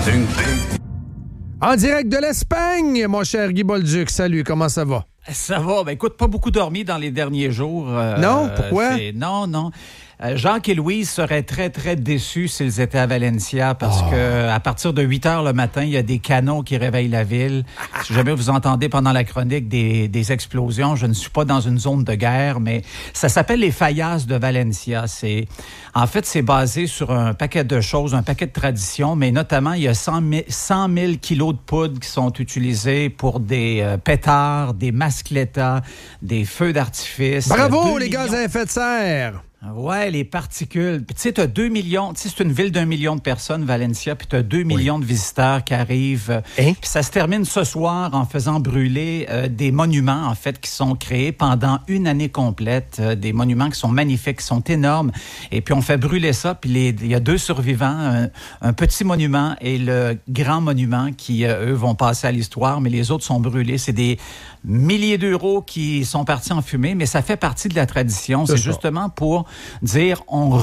En direct de l'Espagne, mon cher Guy Bolduc. Salut, comment ça va? Ça va. Ben, écoute, pas beaucoup dormi dans les derniers jours. Non? Pourquoi? Non. Jacques et Louise seraient très, très déçus s'ils étaient à Valencia parce que à partir de 8 heures le matin, il y a des canons qui réveillent la ville. Si jamais vous entendez pendant la chronique des explosions, je ne suis pas dans une zone de guerre, mais ça s'appelle les Fallas de Valencia. En fait, c'est basé sur un paquet de choses, un paquet de traditions, mais notamment, il y a 100 000 kilos de poudre qui sont utilisés pour des pétards, des mascletas, des feux d'artifice. Bravo, les gaz à effet de serre! Ouais, les particules. Puis tu sais, tu as 2 millions, tu sais, c'est une ville d'1 million de personnes, Valencia, puis tu as 2 millions de visiteurs qui arrivent. Puis ça se termine ce soir en faisant brûler des monuments, en fait, qui sont créés pendant une année complète. Des monuments qui sont magnifiques, qui sont énormes. Et puis on fait brûler ça, puis il y a 2 survivants, un petit monument et le grand monument qui, eux, vont passer à l'histoire, mais les autres sont brûlés. C'est des milliers d'euros qui sont partis en fumée, mais ça fait partie de la tradition. C'est justement pour dire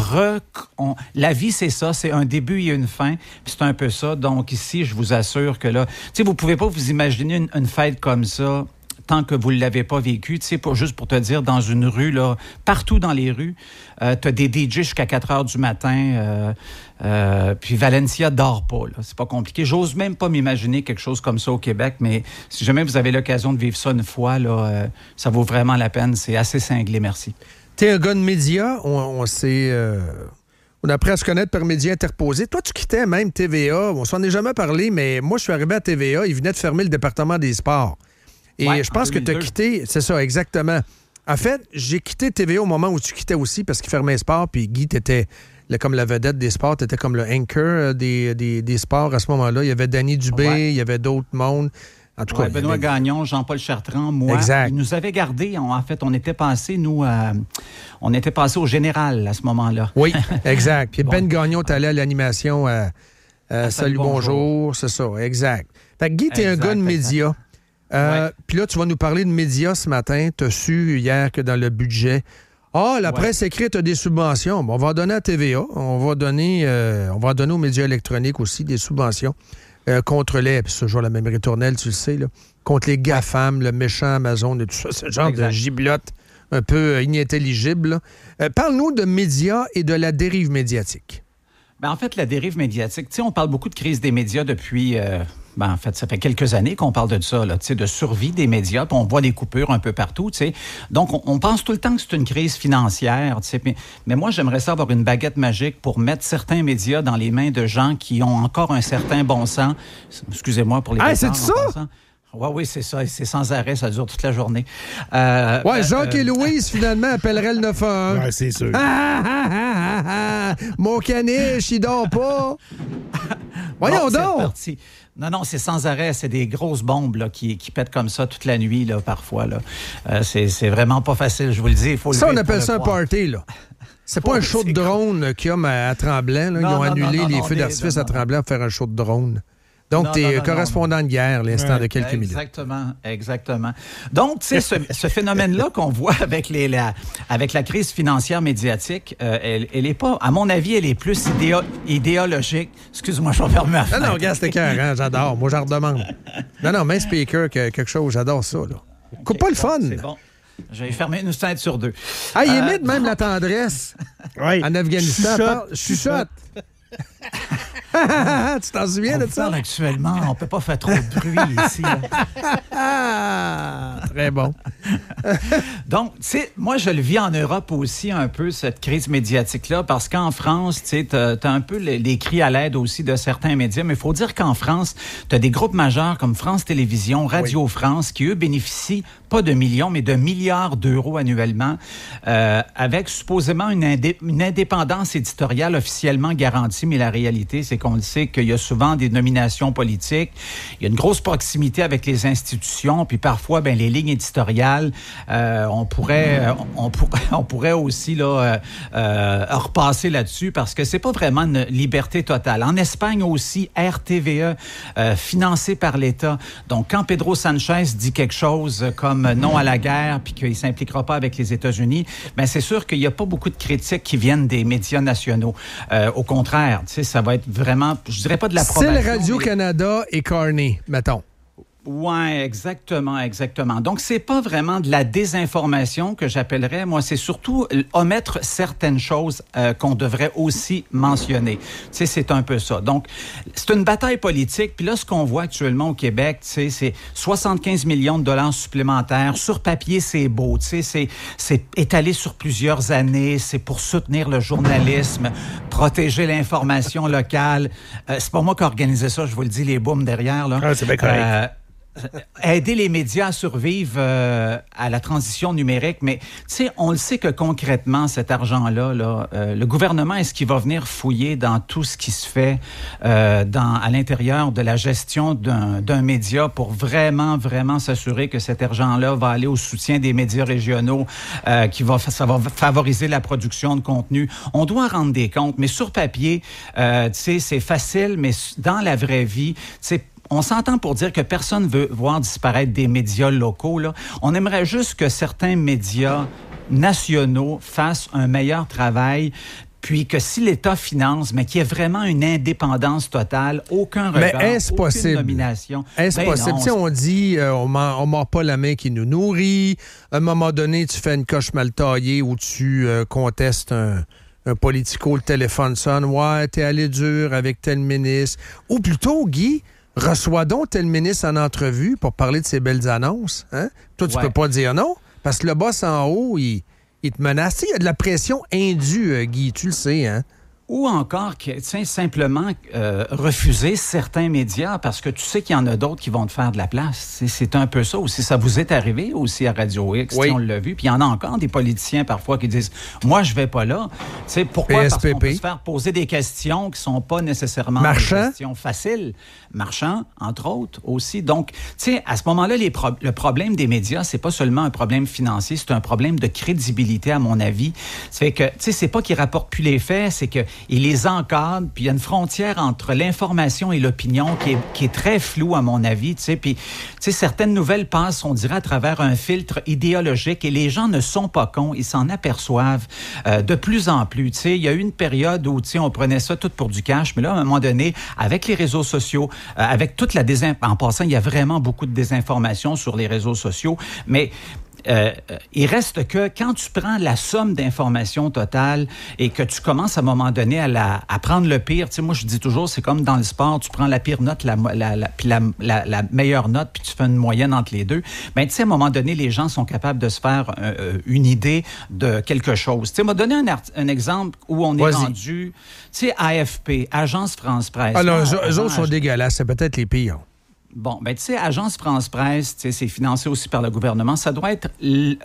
la vie, c'est ça, c'est un début et une fin, puis c'est un peu ça. Donc ici, je vous assure que là, tu sais, vous pouvez pas vous imaginer une fête comme ça tant que vous ne l'avez pas vécu. Tu sais, juste pour te dire, dans une rue, là, partout dans les rues, tu as des DJ jusqu'à 4 heures du matin, puis Valencia dort pas, là. C'est pas compliqué. J'ose même pas m'imaginer quelque chose comme ça au Québec, mais si jamais vous avez l'occasion de vivre ça une fois, là, ça vaut vraiment la peine. C'est assez cinglé, merci. T'es un gars de médias, on apprend à se connaître par médias interposés. Toi, tu quittais même TVA. On s'en est jamais parlé, mais moi, je suis arrivé à TVA. Ils venaient de fermer le département des sports. Et je pense que tu as quitté... C'est ça, exactement. En fait, j'ai quitté TVA au moment où tu quittais aussi parce qu'ils fermaient les sports. Puis Guy, t'étais comme la vedette des sports. T'étais comme le anchor des sports à ce moment-là. Il y avait Danny Dubé, il y avait d'autres mondes. En tout cas, Benoît Gagnon, Jean-Paul Chartrand, moi. Exact. Ils nous avaient gardés. En fait, on était passés au Général à ce moment-là. Oui, exact. Puis Ben Gagnon, t'allais à l'animation à Salut, bonjour. C'est ça, exact. Fait que Guy, t'es un gars de médias. Puis là, tu vas nous parler de médias ce matin. Tu as su hier que dans le budget, la presse écrite a des subventions. Bon, on va en donner à TVA. On va donner aux médias électroniques aussi des subventions. Contre les, puis ce jour la même ritournelle, tu le sais, là, contre les GAFAM, le méchant Amazon et tout ça, ce genre de giblotte un peu inintelligible. Parle-nous de médias et de la dérive médiatique. Ben, en fait, la dérive médiatique, tu sais, on parle beaucoup de crise des médias depuis... en fait, ça fait quelques années qu'on parle de ça, là, tu sais, de survie des médias, puis on voit des coupures un peu partout, tu sais. Donc, on pense tout le temps que c'est une crise financière, tu sais. Mais moi, j'aimerais ça avoir une baguette magique pour mettre certains médias dans les mains de gens qui ont encore un certain bon sens. Excusez-moi pour les... c'est ça? Oui, c'est ça. C'est sans arrêt, ça dure toute la journée. Jacques et Louise, finalement, appelleraient le 911. Ouais, c'est sûr. Mon caniche, il dort pas. Voyons donc. Parti. Non, c'est sans arrêt. C'est des grosses bombes là, qui pètent comme ça toute la nuit, là, parfois. Là. C'est vraiment pas facile, je vous le dis. Ça, on appelle ça un party, là. C'est pas un show de drone qu'il y a à Tremblant. Là. Ils ont annulé les feux d'artifice à Tremblant pour faire un show de drone. Donc, tu es correspondant de guerre l'instant de quelques minutes. Exactement. Donc, tu sais, ce phénomène-là qu'on voit avec la crise financière médiatique, elle est pas, à mon avis, elle est plus idéologique. Excuse-moi, je vais fermer ma fenêtre. Non, regarde, c'était carré, j'adore. Moi, j'en redemande. Non, mais speaker, quelque chose, j'adore ça. Là. Coupe pas le fun. C'est bon. J'ai fermé une fenêtre sur 2. Il imite même la tendresse en Afghanistan. Chuchote. Tu t'en souviens de ça? Actuellement, on peut pas faire trop de bruit ici. Très bon. Donc, tu sais, moi, je le vis en Europe aussi un peu, cette crise médiatique-là, parce qu'en France, tu sais, t'as un peu les cris à l'aide aussi de certains médias, mais il faut dire qu'en France, t'as des groupes majeurs comme France Télévisions, Radio France, qui, eux, bénéficient pas de millions, mais de milliards d'euros annuellement, avec supposément une indépendance éditoriale officiellement garantie, mais la réalité, c'est qu'on le sait qu'il y a souvent des nominations politiques, il y a une grosse proximité avec les institutions, puis parfois, les lignes éditoriales, on pourrait aussi là repasser là-dessus parce que c'est pas vraiment une liberté totale. En Espagne aussi, RTVE, financé par l'État. Donc, quand Pedro Sanchez dit quelque chose comme non à la guerre puis qu'il s'impliquera pas avec les États-Unis, c'est sûr qu'il y a pas beaucoup de critiques qui viennent des médias nationaux. Au contraire, tu sais, ça va être vraiment, je dirais serait pas de l'approbation. C'est le Radio-Canada et Carney, mettons. Oui, exactement. Donc, c'est pas vraiment de la désinformation que j'appellerais. Moi, c'est surtout omettre certaines choses qu'on devrait aussi mentionner. Tu sais, c'est un peu ça. Donc, c'est une bataille politique. Puis là, ce qu'on voit actuellement au Québec, tu sais, c'est 75 millions de dollars supplémentaires. Sur papier, c'est beau. Tu sais, c'est étalé sur plusieurs années. C'est pour soutenir le journalisme, protéger l'information locale. C'est pas moi qui ai organisé ça, je vous le dis, les booms derrière, là. Ah, c'est bien correct. Aider les médias à survivre à la transition numérique, mais tu sais, on le sait que concrètement, cet argent-là, le gouvernement, est-ce qu'il va venir fouiller dans tout ce qui se fait à l'intérieur de la gestion d'un média pour vraiment s'assurer que cet argent-là va aller au soutien des médias régionaux, ça va favoriser la production de contenu. On doit rendre des comptes, mais sur papier, tu sais, c'est facile, mais dans la vraie vie, tu sais, on s'entend pour dire que personne veut voir disparaître des médias locaux, là. On aimerait juste que certains médias nationaux fassent un meilleur travail, puis que si l'État finance, mais qu'il y ait vraiment une indépendance totale, aucun regard, mais est-ce aucune possible? Nomination. Est-ce possible? Non, on dit, on mord pas la main qui nous nourrit. À un moment donné, tu fais une coche mal taillée où tu contestes un politico, le téléphone sonne. Ouais, t'es allé dur avec tel ministre. Ou plutôt, Guy, reçois donc tel ministre en entrevue pour parler de ses belles annonces. Hein? Toi, tu peux pas dire non, parce que le boss en haut, il te menace. Il y a de la pression indue, Guy, tu le sais, hein? Ou encore, simplement refuser certains médias parce que tu sais qu'il y en a d'autres qui vont te faire de la place. C'est un peu ça aussi. Ça vous est arrivé aussi à Radio X, oui. On l'a vu. Puis il y en a encore des politiciens parfois qui disent « Moi, je vais pas là. » Pourquoi? PSPP. Parce qu'on peut se faire poser des questions qui sont pas nécessairement des questions faciles. Marchand, entre autres, aussi. Donc, tu sais, à ce moment-là, le problème des médias, c'est pas seulement un problème financier, c'est un problème de crédibilité, à mon avis. Ça fait que, tu sais, c'est pas qu'ils rapportent plus les faits, c'est que il les encadre, puis il y a une frontière entre l'information et l'opinion qui est très floue, à mon avis, tu sais. Puis, tu sais, certaines nouvelles passent, on dirait, à travers un filtre idéologique et les gens ne sont pas cons, ils s'en aperçoivent de plus en plus, tu sais. Il y a eu une période où, tu sais, on prenait ça tout pour du cash, mais là, à un moment donné, avec les réseaux sociaux, avec toute la en passant, il y a vraiment beaucoup de désinformation sur les réseaux sociaux, mais il reste que quand tu prends la somme d'informations totale et que tu commences à un moment donné à prendre le pire, tu sais, moi je dis toujours, c'est comme dans le sport, tu prends la pire note, la meilleure note, puis tu fais une moyenne entre les deux. Ben tu sais, à un moment donné, les gens sont capables de se faire une idée de quelque chose. Tu sais, m'a donné un exemple où on est rendu, tu sais, AFP, Agence France-Presse. Alors, eux autres sont dégueulasses, c'est peut-être les pires. Bon, ben tu sais, Agence France-Presse, tu sais, c'est financé aussi par le gouvernement. Ça doit être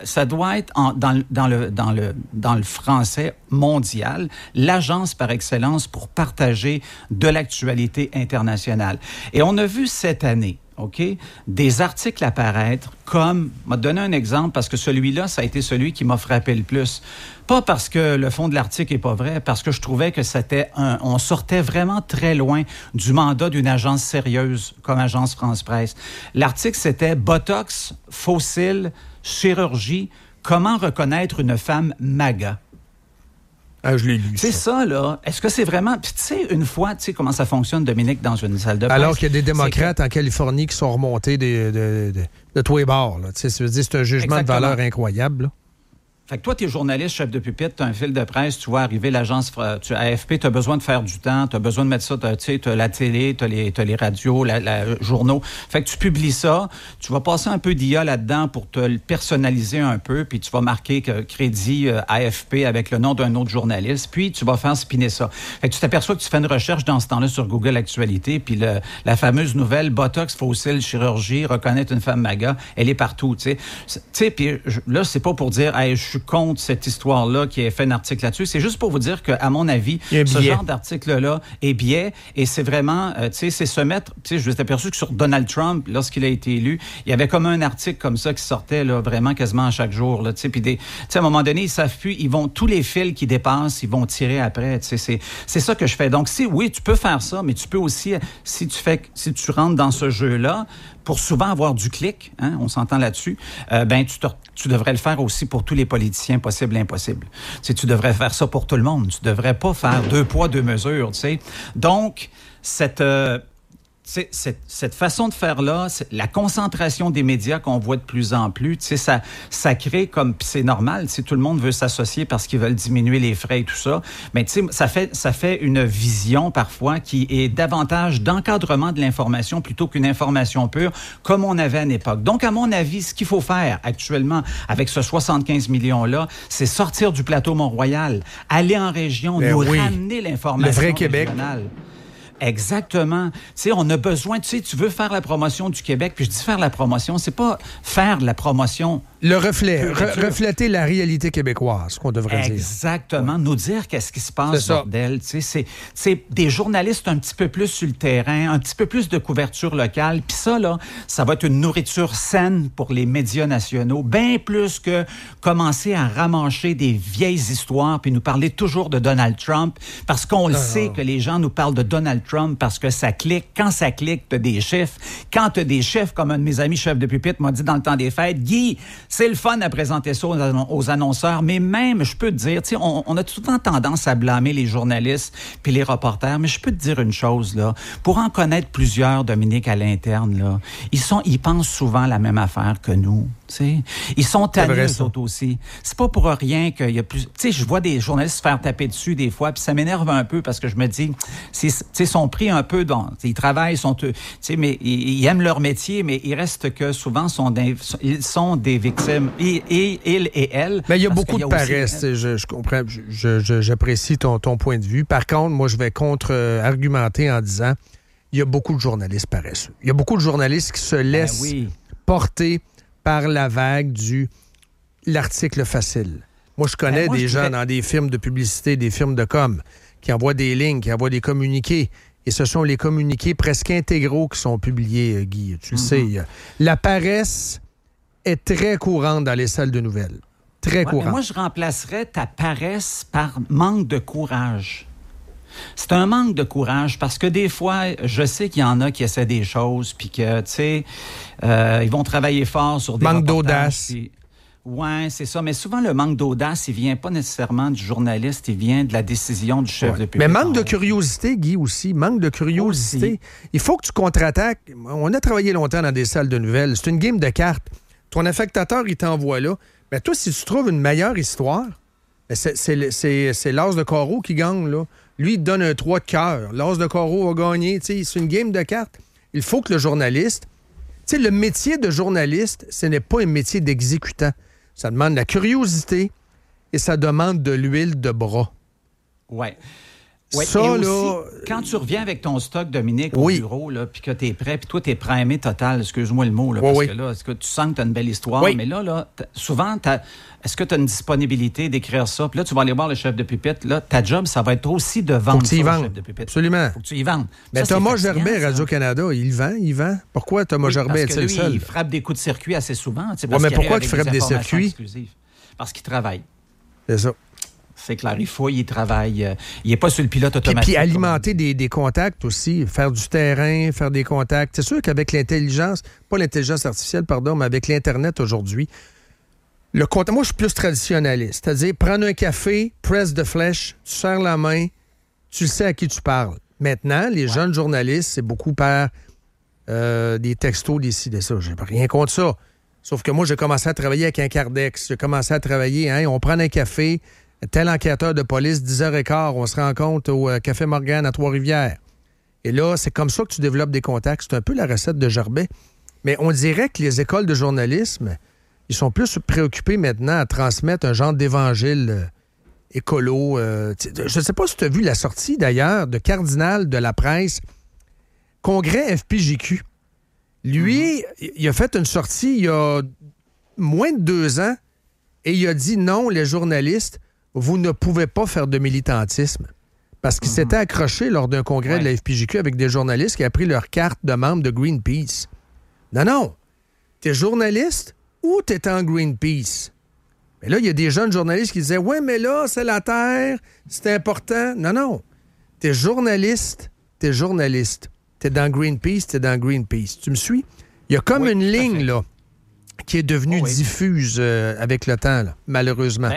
dans le français mondial, l'agence par excellence pour partager de l'actualité internationale. Et on a vu cette année, OK, des articles apparaître comme, je vais te donner un exemple parce que celui-là, ça a été celui qui m'a frappé le plus. Pas parce que le fond de l'article est pas vrai, parce que je trouvais que on sortait vraiment très loin du mandat d'une agence sérieuse comme Agence France-Presse. L'article, c'était « Botox, fossiles, chirurgie, comment reconnaître une femme MAGA ». Ah, je l'ai lu. C'est ça, là. Est-ce que c'est vraiment... Puis tu sais, une fois, tu sais comment ça fonctionne, Dominique, dans une salle de presse. Alors qu'il y a des démocrates en Californie qui sont remontés de tous les bords, là. Tu sais, ça veut dire que c'est un jugement de valeur incroyable, là. Fait que toi, tu es journaliste, chef de pupitre, tu as un fil de presse, tu vois arriver l'agence AFP, tu as besoin de faire du temps, tu as besoin de mettre ça, tu sais, tu as la télé, tu as les radios, les journaux. Fait que tu publies ça, tu vas passer un peu d'IA là-dedans pour te le personnaliser un peu, puis tu vas marquer crédit AFP avec le nom d'un autre journaliste, puis tu vas faire spinner ça. Fait que tu t'aperçois que tu fais une recherche dans ce temps-là sur Google Actualité, puis la fameuse nouvelle Botox, fossiles, chirurgie, reconnaître une femme MAGA, elle est partout, tu sais. Puis là, c'est pas pour dire, hey, je suis contre cette histoire-là qui a fait un article là-dessus. C'est juste pour vous dire qu'à mon avis, ce genre d'article-là est biais et c'est vraiment, tu sais, c'est se mettre, tu sais, je me suis aperçu que sur Donald Trump, lorsqu'il a été élu, il y avait comme un article comme ça qui sortait là, vraiment quasiment à chaque jour, là, tu sais, puis tu sais, à un moment donné, ils savent plus, tous les fils qui dépassent, ils vont tirer après, tu sais, c'est ça que je fais. Donc, oui, tu peux faire ça, mais tu peux aussi, si tu rentres dans ce jeu-là, pour souvent avoir du clic, hein, on s'entend là-dessus, ben tu devrais le faire aussi pour tous les politiciens possibles et impossibles. Tu sais, tu devrais faire ça pour tout le monde. Tu devrais pas faire 2 poids, 2 mesures, tu sais. Donc, cette façon de faire-là, la concentration des médias qu'on voit de plus en plus, ça crée comme... Puis c'est normal, tout le monde veut s'associer parce qu'ils veulent diminuer les frais et tout ça. Mais ça fait une vision parfois qui est davantage d'encadrement de l'information plutôt qu'une information pure, comme on avait à une époque. Donc, à mon avis, ce qu'il faut faire actuellement avec ce 75 millions-là, c'est sortir du plateau Mont-Royal, aller en région, ramener l'information le vrai Québec. Régionale. Exactement. Tu sais, on a besoin, tu veux faire la promotion du Québec, puis je dis faire la promotion, c'est pas faire de la promotion. Le reflet, refléter la réalité québécoise, qu'on devrait dire. Exactement. Nous dire qu'est-ce qui se passe, bordel. Tu sais, c'est des journalistes un petit peu plus sur le terrain, un petit peu plus de couverture locale, puis ça, là, ça va être une nourriture saine pour les médias nationaux, bien plus que commencer à ramancher des vieilles histoires, puis nous parler toujours de Donald Trump, parce qu'on le sait que les gens nous parlent de Donald Trump parce que ça clique. Quand ça clique, t'as des chiffres. Quand t'as des chiffres, comme un de mes amis chefs de pupitre m'a dit dans le temps des fêtes, Guy, c'est le fun à présenter ça aux annonceurs, mais même, je peux te dire, tu sais, on a tout le temps tendance à blâmer les journalistes puis les reporters, mais je peux te dire une chose, là. Pour en connaître plusieurs, Dominique, à l'interne, là, ils pensent souvent la même affaire que nous. T'sais. Ils sont tannés, eux autres aussi. C'est pas pour rien qu'il y a plus... Tu sais, je vois des journalistes se faire taper dessus des fois, puis ça m'énerve un peu parce que je me dis, ils sont pris un peu dans... Ils travaillent, mais ils aiment leur métier, mais il reste que souvent ils sont des victimes, ils et elles. Mais il y a beaucoup de paresse. Je comprends, j'apprécie ton point de vue. Par contre, moi, je vais contre-argumenter en disant, il y a beaucoup de journalistes paresseux. Il y a beaucoup de journalistes qui se laissent porter par la vague l'article facile. Moi, je connais des gens dans des firmes de publicité, des firmes de com, qui envoient des lignes, qui envoient des communiqués. Et ce sont les communiqués presque intégraux qui sont publiés, Guy. Tu le sais. La paresse est très courante dans les salles de nouvelles. Très courante. Moi, je remplacerais ta paresse par manque de courage. C'est un manque de courage parce que des fois, je sais qu'il y en a qui essaient des choses puis que, tu sais, ils vont travailler fort sur des manque d'audace. Oui, c'est ça. Mais souvent, le manque d'audace, il vient pas nécessairement du journaliste, il vient de la décision du chef de public. Mais manque de curiosité, Guy, aussi. Manque de curiosité. Aussi. Il faut que tu contre-attaques. On a travaillé longtemps dans des salles de nouvelles. C'est une game de cartes. Ton affectateur, il t'envoie là. Mais toi, si tu trouves une meilleure histoire, c'est l'as de carreau qui gagne, là. Lui, il te donne un 3 de cœur. L'as de carreau va gagner. T'sais, c'est une game de cartes. Il faut que le journaliste... Tu sais, le métier de journaliste, ce n'est pas un métier d'exécutant. Ça demande de la curiosité et ça demande de l'huile de bras. Oui. Ça, et là... aussi, quand tu reviens avec ton stock, Dominique, au bureau, puis que tu es prêt, puis toi, tu es primé total, excuse-moi le mot, là, parce que là, est-ce que tu sens que tu as une belle histoire, mais là souvent, est-ce que tu as une disponibilité d'écrire ça? Puis là, tu vas aller voir le chef de pupitre. Là, ta job, ça va être aussi de vendre ça au chef de pupitre. Absolument. Faut que tu y vendes. Mais ça, Thomas Gerbet, Radio-Canada, il vend. Pourquoi Thomas Gerbet est-il le seul? Il frappe des coups de circuit assez souvent. Mais pourquoi il frappe des circuits? Parce qu'il travaille. C'est ça. C'est clair, il travaille. Il n'est pas sur le pilote automatique. Puis alimenter des contacts aussi, faire du terrain, faire des contacts. C'est sûr qu'avec l'intelligence, pas l'intelligence artificielle, pardon, mais avec l'Internet aujourd'hui, moi, je suis plus traditionnaliste. C'est-à-dire, prendre un café, press de flèche, tu serres la main, tu sais à qui tu parles. Maintenant, les jeunes journalistes, c'est beaucoup par des textos, des ci, des ça. J'ai rien contre ça. Sauf que moi, j'ai commencé à travailler avec un Cardex. J'ai commencé à travailler, on prend un café, tel enquêteur de police, 10h15, on se rencontre au Café Morgane à Trois-Rivières. Et là, c'est comme ça que tu développes des contacts. C'est un peu la recette de Gerbet. Mais on dirait que les écoles de journalisme, ils sont plus préoccupés maintenant à transmettre un genre d'évangile écolo. Je ne sais pas si tu as vu la sortie, d'ailleurs, de Cardinal de la presse, congrès FPJQ. Lui, il a fait une sortie il y a moins de 2 ans et il a dit non, les journalistes, vous ne pouvez pas faire de militantisme. Parce qu'il s'était accroché lors d'un congrès de la FPJQ avec des journalistes qui ont pris leur carte de membre de Greenpeace. Non. T'es journaliste ou t'es en Greenpeace? Mais là, il y a des jeunes journalistes qui disaient « Ouais, mais là, c'est la Terre, c'est important. » Non. T'es journaliste. T'es dans Greenpeace, Tu me suis? Il y a comme une ligne, là, qui est devenue diffuse avec le temps, là, malheureusement.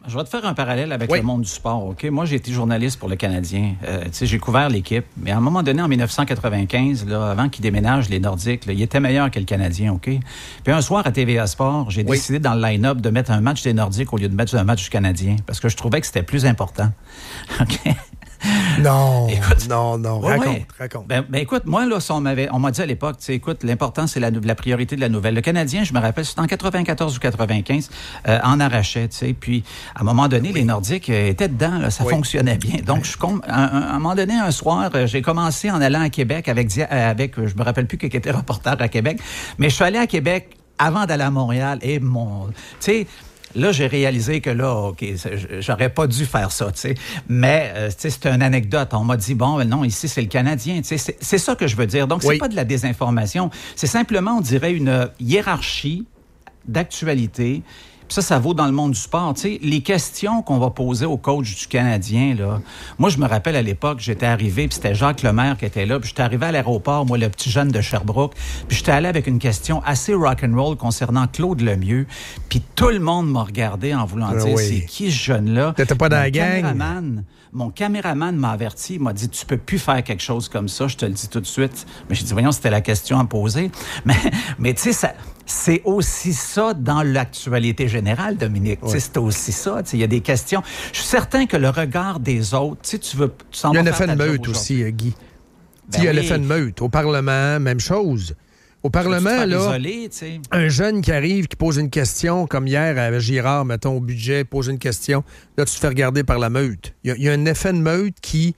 Je vais te faire un parallèle avec le monde du sport, OK? Moi, j'ai été journaliste pour le Canadien. J'ai couvert l'équipe. Mais à un moment donné, en 1995, là, avant qu'ils déménagent les Nordiques, là, ils étaient meilleurs que le Canadien, OK? Puis un soir, à TVA Sport, j'ai décidé dans le line-up de mettre un match des Nordiques au lieu de mettre un match du Canadien parce que je trouvais que c'était plus important. OK? Non, écoute, non. Raconte. Ben, écoute, moi, là, on m'a dit à l'époque, écoute, l'important, c'est la priorité de la nouvelle. Le Canadien, je me rappelle, c'était en 94 ou 95, en arrachait, tu sais. Puis, à un moment donné, les Nordiques étaient dedans, là, ça fonctionnait bien. Donc, à un moment donné, un soir, j'ai commencé en allant à Québec avec je me rappelle plus qui était reporter à Québec, mais je suis allé à Québec avant d'aller à Montréal et tu sais, là, j'ai réalisé que là, OK, j'aurais pas dû faire ça, tu sais. Mais, tu sais, c'est une anecdote. On m'a dit, bon, non, ici, c'est le Canadien, tu sais. C'est ça que je veux dire. Donc, c'est pas de la désinformation. C'est simplement, on dirait, une hiérarchie d'actualité. Puis ça vaut dans le monde du sport. Tu sais, les questions qu'on va poser au coach du Canadien, là. Moi, je me rappelle à l'époque, j'étais arrivé, puis c'était Jacques Lemaire qui était là, puis j'étais arrivé à l'aéroport, moi, le petit jeune de Sherbrooke, puis j'étais allé avec une question assez rock'n'roll concernant Claude Lemieux, puis tout le monde m'a regardé en voulant dire, c'est qui ce jeune-là? T'étais pas dans la gang? Mon caméraman m'a averti, il m'a dit, tu peux plus faire quelque chose comme ça, je te le dis tout de suite. Mais j'ai dit, voyons, c'était la question à poser. Mais tu sais, c'est aussi ça dans l'actualité générale, Dominique. C'est aussi ça. Il y a des questions. Je suis certain que le regard des autres, tu s'en vas. Il y a un effet de meute aussi, Guy. Il y a l'effet de meute. Au Parlement, même chose. Au Parlement, là, un jeune qui arrive, qui pose une question, comme hier à Girard, mettons, au budget, pose une question, là, tu te fais regarder par la meute. Il y a un effet de meute qui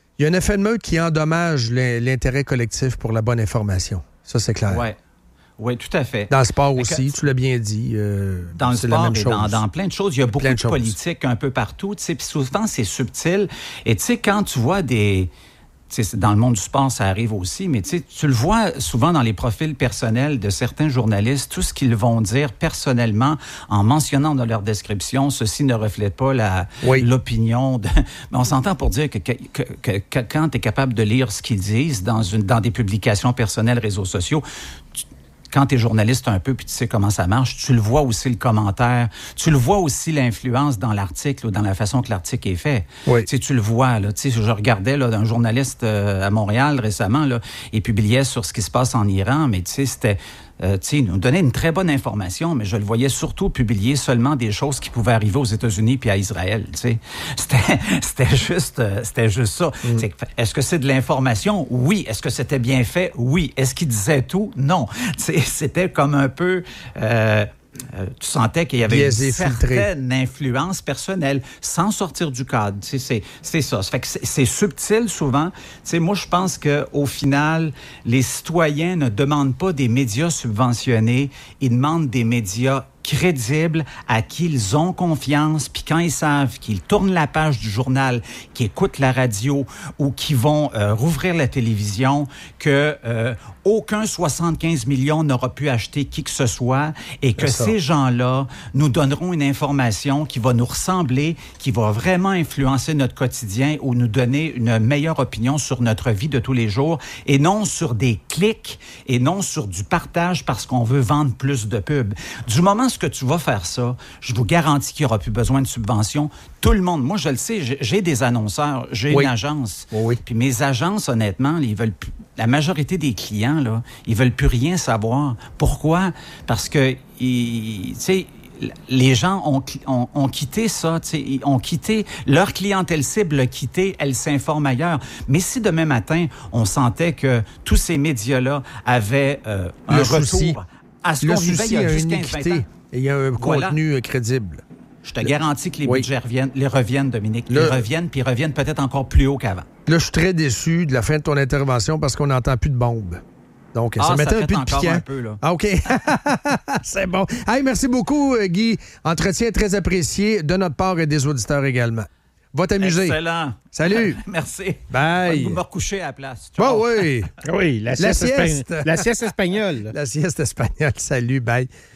endommage l'intérêt collectif pour la bonne information. Ça, c'est clair. Oui, tout à fait. Dans le sport aussi, tu l'as bien dit. Dans le c'est sport la même et chose. dans plein de choses. Il y a beaucoup de politique un peu partout. Puis souvent, c'est subtil. Et tu sais, quand tu vois dans le monde du sport, ça arrive aussi, mais tu le vois souvent dans les profils personnels de certains journalistes, tout ce qu'ils vont dire personnellement en mentionnant dans leur description, ceci ne reflète pas l'opinion. Mais on s'entend pour dire que quand tu es capable de lire ce qu'ils disent dans des publications personnelles, réseaux sociaux, quand tu es journaliste un peu, puis tu sais comment ça marche, tu le vois aussi le commentaire, tu le vois aussi l'influence dans l'article ou dans la façon que l'article est fait. Tu le vois. Là, je regardais un journaliste à Montréal récemment, là, il publiait sur ce qui se passe en Iran, mais c'était... il nous donnait une très bonne information, mais je le voyais surtout publier seulement des choses qui pouvaient arriver aux États-Unis puis à Israël. C'était juste ça. Est-ce que c'est de l'information? Oui. Est-ce que c'était bien fait? Oui. Est-ce qu'il disait tout? Non. C'était comme un peu... tu sentais qu'il y avait une certaine influence personnelle sans sortir du cadre. C'est ça. Ça fait que c'est subtil souvent. Moi, je pense qu'au final, les citoyens ne demandent pas des médias subventionnés, ils demandent des médias crédibles, à qui ils ont confiance, puis quand ils savent qu'ils tournent la page du journal, qu'ils écoutent la radio ou qu'ils vont rouvrir la télévision, que aucun 75 millions n'aura pu acheter qui que ce soit et que ces gens-là nous donneront une information qui va nous ressembler, qui va vraiment influencer notre quotidien ou nous donner une meilleure opinion sur notre vie de tous les jours et non sur des clics et non sur du partage parce qu'on veut vendre plus de pubs. Du moment que tu vas faire ça, je vous garantis qu'il n'y aura plus besoin de subventions. Tout le monde, moi je le sais, j'ai des annonceurs, j'ai une agence. Puis mes agences, honnêtement, ils veulent plus, la majorité des clients, là, ils veulent plus rien savoir. Pourquoi? Parce que, tu sais, les gens ont quitté ça, ils ont quitté, leur clientèle cible a quitté, elle s'informe ailleurs. Mais si demain matin, on sentait que tous ces médias-là avaient un retour à ce qu'on vivait il y a juste 15-20 ans. Et il y a un contenu crédible. Je te garantis que les budgets reviennent, Dominique. Ils reviennent, puis ils reviennent peut-être encore plus haut qu'avant. Là, je suis très déçu de la fin de ton intervention parce qu'on n'entend plus de bombes. Donc, ça mettait un peu de piquant. Un peu, là. Ah, OK. C'est bon. Hey, merci beaucoup, Guy. Entretien très apprécié de notre part et des auditeurs également. Va t'amuser. Excellent. Salut. Merci. Bye. Vous me recoucher à la place. Bon, oui. Oui, la sieste espagnole. La sieste espagnole. Salut, bye.